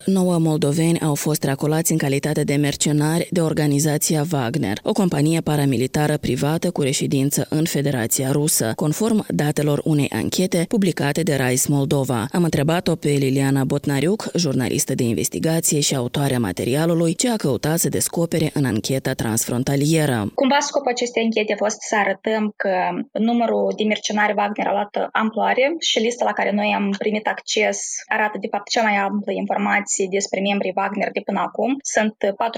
9 moldoveni au fost reacolați în calitate de mercenari de organizația Wagner, o companie paramilitară privată cu reședință în Federația Rusă, conform datelor unei anchete publicate de Rise Moldova. Am întrebat-o pe Liliana Botnariuc, jurnalistă de investigație și autoarea materialului, ce a căutat să descopere în ancheta transfrontalieră. Cumva scopul acestei anchete a fost să arătăm că numărul de mercenari Wagner a luat amploare și lista la care noi am primit acces arată de fapt cea mai amplă informație despre membrii Wagner de până acum. Sunt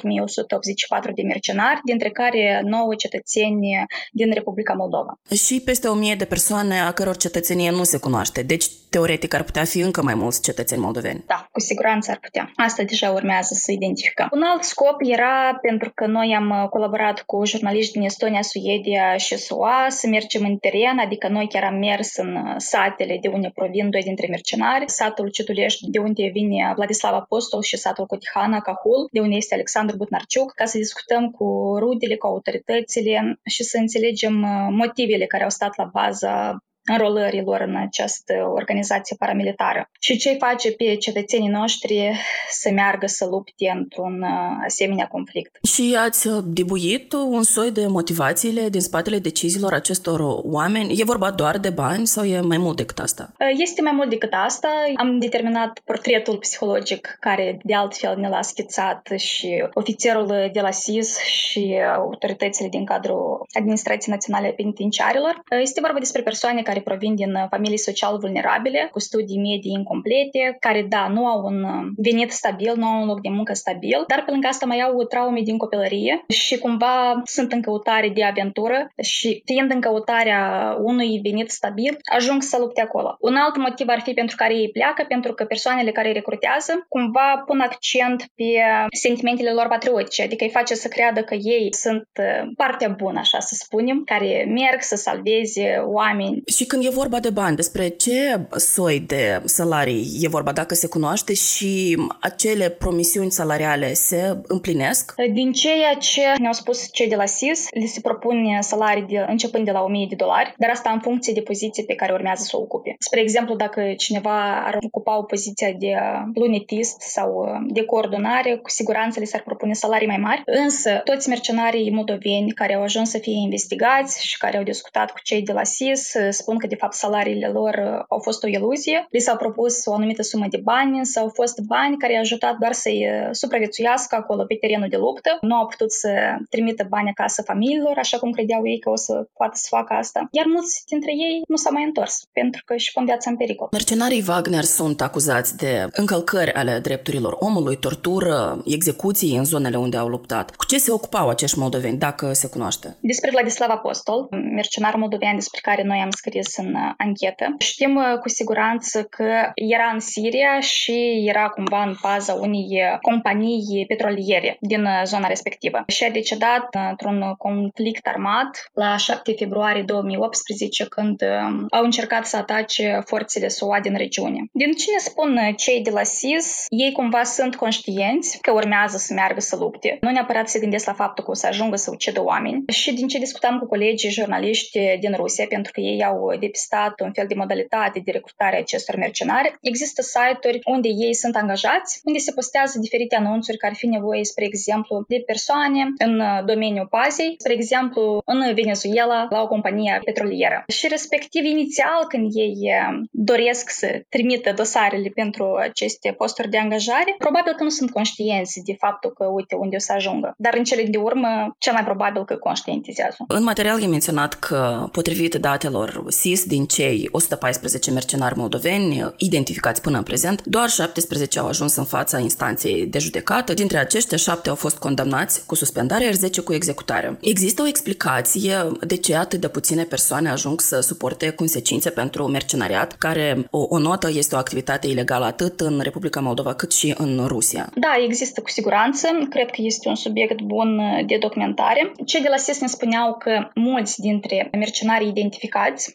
4184 de mercenari, dintre care 9 cetățeni din Republica Moldova. Și peste 1000 de persoane a căror cetățenie nu se cunoaște. Deci, teoretic, ar putea fi încă mai mulți cetățeni moldoveni. Da, cu siguranță ar putea. Asta deja urmează să identificăm. Un alt scop era, pentru că noi am colaborat cu jurnaliști din Estonia, Suedia și SUA, să mergem în teren, adică noi chiar am mers în satele de unde provin doi dintre mercenari, satul Cetulești, de unde vine Vladislav Apostol, și satul Cotihana, Cahul, de unde este Alexandru Butnarciuc, ca să discutăm cu rudele, cu autoritățile și să înțelegem motivele care au stat la baza înrolărilor în această organizație paramilitară și ce face pe cetățenii noștri să meargă să lupte într-un asemenea conflict. Și ați dibuit un soi de motivațiile din spatele deciziilor acestor oameni? E vorba doar de bani sau e mai mult decât asta? Este mai mult decât asta. Am determinat portretul psihologic care de altfel ne l-a schițat și ofițerul de la SIS și autoritățile din cadrul Administrației Naționale Penitenciarilor. Este vorba despre persoane care provin din familii social vulnerabile, cu studii medii incomplete, care, da, nu au un venit stabil, nu au un loc de muncă stabil, dar pe lângă asta mai au traume din copilărie și cumva sunt în căutare de aventură și fiind în căutarea unui venit stabil, ajung să lupte acolo. Un alt motiv ar fi pentru care ei pleacă, pentru că persoanele care îi recrutează cumva pun accent pe sentimentele lor patriotice, adică îi face să creadă că ei sunt partea bună, așa să spunem, care merg să salveze oameni. Și când e vorba de bani, despre ce soi de salarii e vorba, dacă se cunoaște și acele promisiuni salariale se împlinesc? Din ceea ce ne-au spus cei de la SIS, li se propune salarii începând de la $1000, dar asta în funcție de poziție pe care urmează să o ocupe. Spre exemplu, dacă cineva ar ocupa o poziție de lunetist sau de coordonare, cu siguranță li s-ar propune salarii mai mari, însă toți mercenarii moldoveni care au ajuns să fie investigați și care au discutat cu cei de la SIS spun că de fapt salariile lor au fost o iluzie, li s-au propus o anumită sumă de bani, sau au fost bani care i-au ajutat doar să-i supraviețuiască acolo pe terenul de luptă, nu au putut să trimită bani acasă familiilor, așa cum credeau ei că o să poată să facă asta. Iar mulți dintre ei nu s-au mai întors, pentru că își pun viața în pericol. Mercenarii Wagner sunt acuzați de încălcări ale drepturilor omului, tortură, execuții în zonele unde au luptat. Cu ce se ocupau acești moldoveni, dacă se cunoaște? Despre Vladislav Apostol, mercenar moldovean despre care noi am scris în anchetă, știm cu siguranță că era în Siria și era cumva în baza unei companii petroliere din zona respectivă. Și a decedat într-un conflict armat la 7 februarie 2018, când au încercat să atace forțele SUA din regiune. Din ce ne spun cei de la SIS, ei cumva sunt conștienți că urmează să meargă să lupte. Nu neapărat se gândesc la faptul că o să ajungă să ucidă oameni. Și din ce discutam cu colegii jurnaliști din Rusia, pentru că ei au depistat un fel de modalitate de recrutare a acestor mercenari, există site-uri unde ei sunt angajați, unde se postează diferite anunțuri că ar fi nevoie, spre exemplu, de persoane în domeniul pazei, spre exemplu, în Venezuela, la o companie petrolieră. Și respectiv, inițial, când ei doresc să trimită dosarele pentru aceste posturi de angajare, probabil că nu sunt conștienți de faptul că, uite, unde o să ajungă. Dar în cele de urmă, cel mai probabil că conștientizează. În material e menționat că, potrivit datelor SIS, din cei 114 mercenari moldoveni identificați până în prezent, doar 17 au ajuns în fața instanței de judecată. Dintre aceștia, 7 au fost condamnați cu suspendare, iar 10 cu executare. Există o explicație de ce atât de puține persoane ajung să suporte consecințe pentru mercenariat, care o notă este o activitate ilegală atât în Republica Moldova cât și în Rusia? Da, există cu siguranță. Cred că este un subiect bun de documentare. Cei de la SIS ne spuneau că mulți dintre mercenarii identificați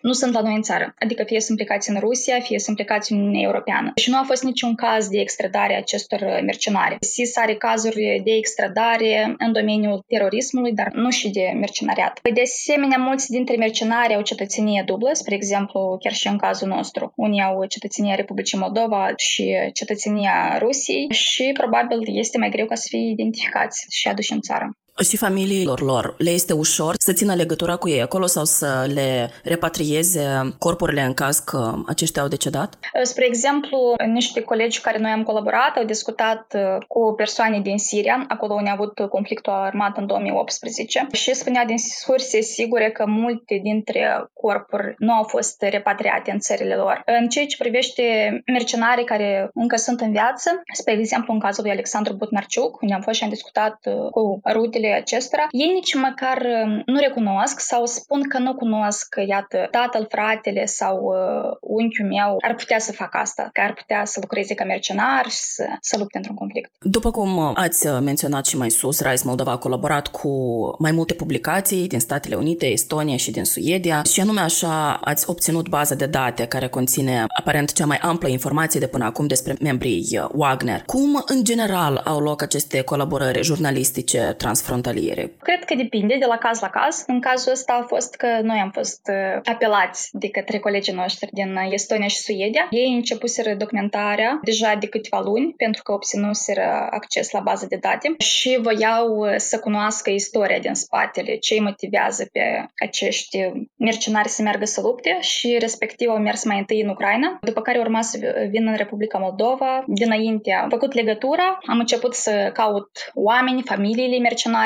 nu sunt la noi în țară. Adică fie sunt plecați în Rusia, fie sunt plecați în Uniunea Europeană. Și nu a fost niciun caz de extradare a acestor mercenari. SIS are cazuri de extradare în domeniul terorismului, dar nu și de mercenariat. De asemenea, mulți dintre mercenari au cetățenie dublă, spre exemplu, chiar și în cazul nostru. Unii au cetățenia Republicii Moldova și cetățenia Rusiei și probabil este mai greu ca să fie identificați și aduși în țară. Și familiilor lor le este ușor să țină legătura cu ei acolo sau să le repatrieze corpurile în caz că aceștia au decedat? Spre exemplu, niște colegi cu care noi am colaborat au discutat cu persoane din Siria, acolo unde a avut conflictul armat în 2018 și spunea din surse sigure că multe dintre corpuri nu au fost repatriate în țările lor. În ceea ce privește mercenarii care încă sunt în viață, spre exemplu în cazul lui Alexandru Butnarciuc, unde am fost și am discutat cu rudele acestora, ei nici măcar nu recunosc sau spun că nu cunosc, iată, tatăl, fratele sau unchiul meu ar putea să facă asta, că ar putea să lucreze ca mercenar și să lupte într-un conflict. După cum ați menționat și mai sus, Rise Moldova a colaborat cu mai multe publicații din Statele Unite, Estonia și din Suedia și anume așa ați obținut baza de date care conține aparent cea mai amplă informație de până acum despre membrii Wagner. Cum, în general, au loc aceste colaborări jurnalistice transfrontaliere? Cred că depinde de la caz la caz. În cazul ăsta a fost că noi am fost apelați de către colegii noștri din Estonia și Suedia. Ei începuseră documentarea deja de câteva luni pentru că obținuseră acces la bază de date și voiau să cunoască istoria din spatele, ce îi motivează pe acești mercenari să meargă să lupte și respectiv au mers mai întâi în Ucraina, după care urma să vină în Republica Moldova. Dinainte am făcut legătura, am început să caut oameni, familiile mercenarilor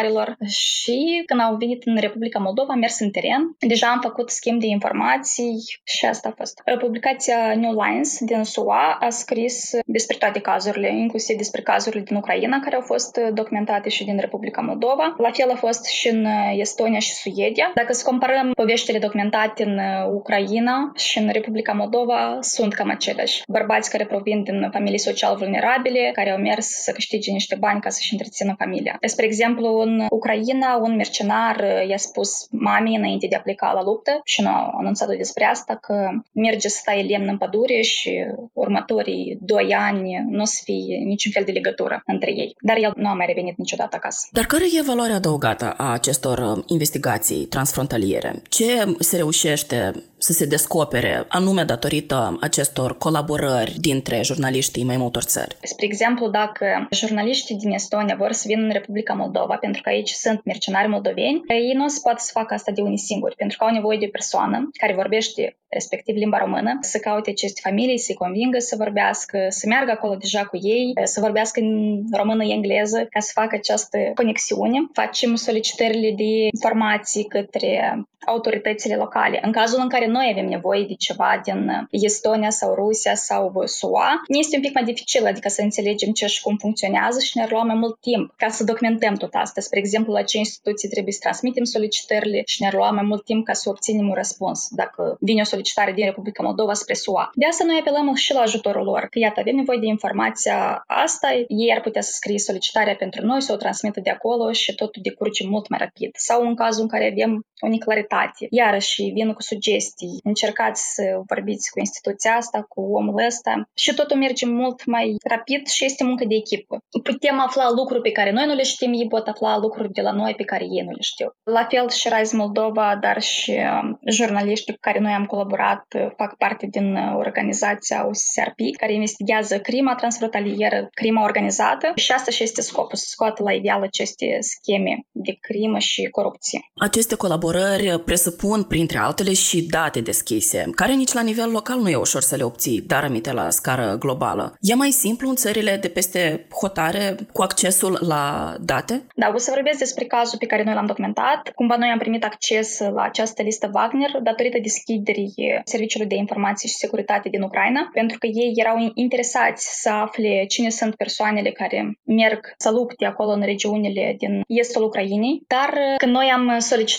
și când au venit în Republica Moldova, am mers în teren. Deja am făcut schimb de informații și asta a fost. Publicația New Lines din SUA a scris despre toate cazurile, inclusiv despre cazurile din Ucraina care au fost documentate și din Republica Moldova. La fel a fost și în Estonia și Suedia. Dacă să comparăm poveștile documentate în Ucraina și în Republica Moldova, sunt cam aceleași. Bărbați care provin din familii social vulnerabile, care au mers să câștige niște bani ca să-și întrețină familia. Spre exemplu, în Ucraina, un mercenar i-a spus mamei înainte de a pleca la luptă și nu a anunțat-o despre asta că merge să taie lemn în pădure și următorii 2 ani nu o să fie niciun fel de legătură între ei. Dar el nu a mai revenit niciodată acasă. Dar care e valoarea adăugată a acestor investigații transfrontaliere? Ce se reușește să se descopere anume datorită acestor colaborări dintre jurnaliștii mai multor țări? Spre exemplu, dacă jurnaliștii din Estonia vor să vină în Republica Moldova, pentru că aici sunt mercenari moldoveni, ei nu se poate să facă asta de unii singuri, pentru că au nevoie de o persoană care vorbește respectiv limba română, să caute aceste familii, să-i convingă să vorbească, să meargă acolo deja cu ei, să vorbească în română-engleză, ca să facă această conexiune. Facem solicitările de informații către autoritățile locale. În cazul în care noi avem nevoie de ceva din Estonia sau Rusia sau SUA, este un pic mai dificil, adică să înțelegem ce și cum funcționează și ne-ar lua mai mult timp ca să documentăm tot asta. Spre exemplu, la ce instituții trebuie să transmitem solicitările și ne-ar lua mai mult timp ca să obținem un răspuns dacă vine o solicitare din Republica Moldova spre SUA. De asta noi apelăm și la ajutorul lor. Că iată, avem nevoie de informația asta, ei ar putea să scrie solicitarea pentru noi, să o transmită de acolo și totul decurge mult mai rapid. Sau în cazul în care avem o neclaritate, iarăși vin cu sugestii, încercați să vorbiți cu instituția asta, cu omul ăsta și totul merge mult mai rapid și este muncă de echipă. Putem afla lucruri pe care noi nu le știm, ei pot afla lucruri de la noi pe care ei nu le știu. La fel și Rise Moldova, dar și jurnaliștii cu care noi am colaborat fac parte din organizația OSSRP, care investigează crima transfrontalieră, crima organizată și asta și este scopul, să scoată la iveală aceste scheme de crimă și corupție. Aceste colaborări presupun, printre altele, și date deschise, care nici la nivel local nu e ușor să le obții, dar aminte la scară globală. E mai simplu în țările de peste hotare cu accesul la date? Da, o să vorbesc despre cazul pe care noi l-am documentat. Cumva noi am primit acces la această listă Wagner datorită deschiderii Serviciului de Informații și Securitate din Ucraina, pentru că ei erau interesați să afle cine sunt persoanele care merg să lupte acolo în regiunile din estul Ucrainei. Dar când noi am solicitat de la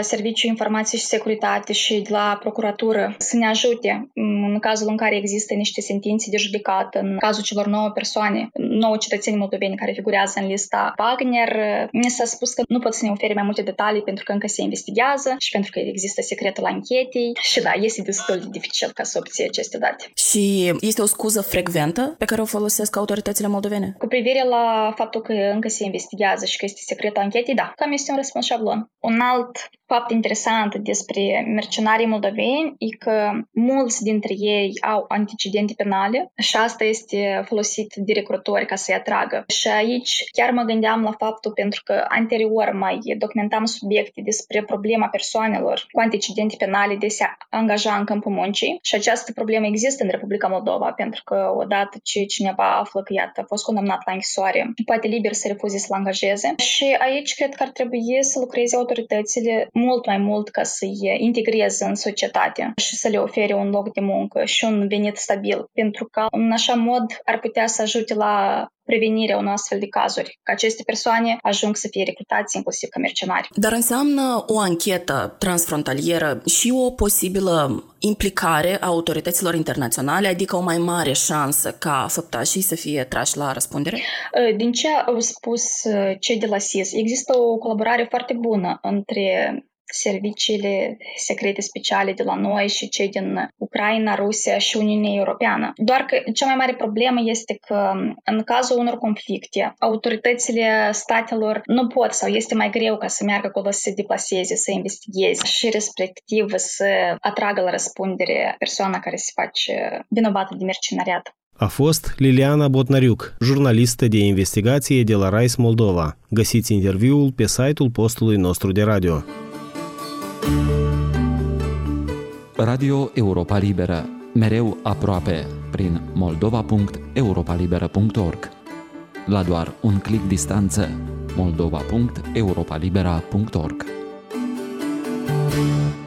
Serviciul Informației și Securitate și de la Procuratură să ne ajute în cazul în care există niște sentințe de judecată, în cazul celor 9 persoane, 9 cetățeni moldoveni care figurează în lista Wagner. Mi s-a spus că nu pot să ne ofere mai multe detalii pentru că încă se investigează și pentru că există secretul anchetei și da, este destul de dificil ca să obții aceste date. Și este o scuză frecventă pe care o folosesc autoritățile moldovene? Cu privire la faptul că încă se investigează și că este secretul anchetei, da, cam este un răspuns șablon. Un alt fapt interesant despre mercenarii moldoveni e că mulți dintre ei au antecedente penale și asta este folosit de recrutori ca să-i atragă. Și aici chiar mă gândeam la faptul pentru că anterior mai documentam subiecte despre problema persoanelor cu antecedente penale de se angaja în câmpul muncii și această problemă există în Republica Moldova pentru că odată ce cineva află că iată, a fost condamnat la închisoare, poate liber să refuze să-l angajeze și aici cred că ar trebui să lucreze autoritățile mult mai mult ca să-i integreze în societate și să le ofere un loc de muncă și un venit stabil, pentru că în așa mod ar putea să ajute la prevenirea unor astfel de cazuri, că aceste persoane ajung să fie recrutați inclusiv ca mercenari. Dar înseamnă o anchetă transfrontalieră și o posibilă implicare a autorităților internaționale, adică o mai mare șansă ca făptașii să fie trași la răspundere? Din ce au spus cei de la SIS, există o colaborare foarte bună între serviciile secrete speciale de la noi și cei din Ucraina, Rusia și Uniunea Europeană. Doar că cea mai mare problemă este că în cazul unor conflicte, autoritățile statelor nu pot sau este mai greu ca să meargă acolo să se deplaseze, să investigheze și respectiv să atragă la răspundere persoana care se face vinovată de mercenariat. A fost Liliana Botnariuc, jurnalistă de investigație de la RISE Moldova. Găsiți interviul pe site-ul postului nostru de radio. Radio Europa Liberă, mereu aproape, prin moldova.europalibera.org. La doar un click distanță, moldova.europalibera.org.